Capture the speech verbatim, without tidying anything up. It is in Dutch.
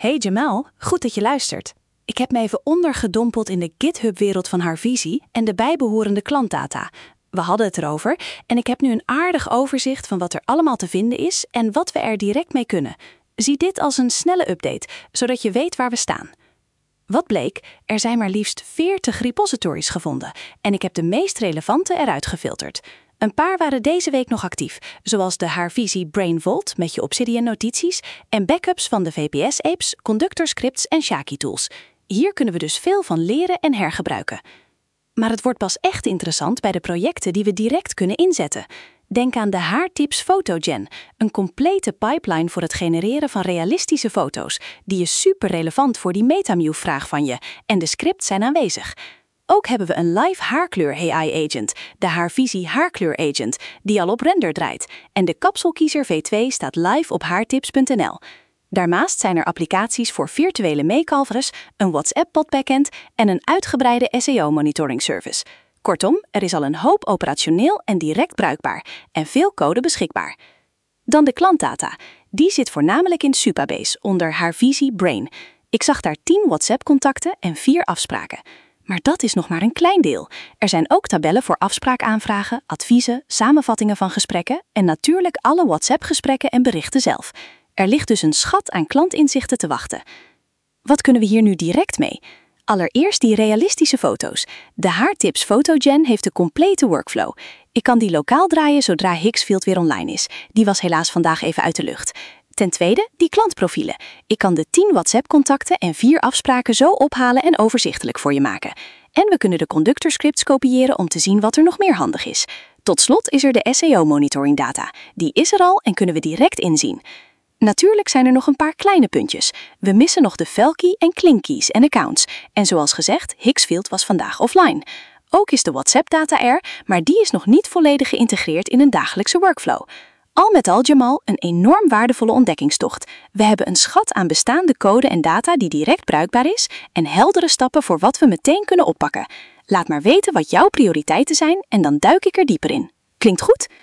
Hey Jamal, goed dat je luistert. Ik heb me even ondergedompeld in de GitHub-wereld van Haarvisie en de bijbehorende klantdata. We hadden het erover en ik heb nu een aardig overzicht van wat er allemaal te vinden is en wat we er direct mee kunnen. Zie dit als een snelle update, zodat je weet waar we staan. Wat bleek? Er zijn maar liefst veertig repositories gevonden en ik heb de meest relevante eruit gefilterd. Een paar waren deze week nog actief, zoals de Haarvisie Brain Vault met je Obsidian notities en backups van de V P S-apes, Conductor scripts en Shaki-tools. Hier kunnen we dus veel van leren en hergebruiken. Maar het wordt pas echt interessant bij de projecten die we direct kunnen inzetten. Denk aan de Haartips Photogen, een complete pipeline voor het genereren van realistische foto's. Die is super relevant voor die MetaMew-vraag van je en de scripts zijn aanwezig. Ook hebben we een live haarkleur A I-agent, de Haarvisie Haarkleur Agent, die al op render draait. En de kapselkiezer V twee staat live op haartips punt n l. Daarnaast zijn er applicaties voor virtuele meekalvers, een WhatsApp-bot-backend en een uitgebreide S E O-monitoring service. Kortom, er is al een hoop operationeel en direct bruikbaar en veel code beschikbaar. Dan de klantdata. Die zit voornamelijk in Supabase onder Haarvisie Brain. Ik zag daar tien WhatsApp-contacten en vier afspraken. Maar dat is nog maar een klein deel. Er zijn ook tabellen voor afspraakaanvragen, adviezen, samenvattingen van gesprekken en natuurlijk alle WhatsApp-gesprekken en berichten zelf. Er ligt dus een schat aan klantinzichten te wachten. Wat kunnen we hier nu direct mee? Allereerst die realistische foto's. De Haartips Photogen heeft de complete workflow. Ik kan die lokaal draaien zodra Hixfield weer online is. Die was helaas vandaag even uit de lucht. Ten tweede, die klantprofielen. Ik kan de tien WhatsApp-contacten en vier afspraken zo ophalen en overzichtelijk voor je maken. En we kunnen de Conductor scripts kopiëren om te zien wat er nog meer handig is. Tot slot is er de S E O-monitoring data. Die is er al en kunnen we direct inzien. Natuurlijk zijn er nog een paar kleine puntjes. We missen nog de Velkey en Klinkkeys en accounts. En zoals gezegd, Hixfield was vandaag offline. Ook is de WhatsApp-data er, maar die is nog niet volledig geïntegreerd in een dagelijkse workflow. Al met al, Jamal, een enorm waardevolle ontdekkingstocht. We hebben een schat aan bestaande code en data die direct bruikbaar is en heldere stappen voor wat we meteen kunnen oppakken. Laat maar weten wat jouw prioriteiten zijn en dan duik ik er dieper in. Klinkt goed?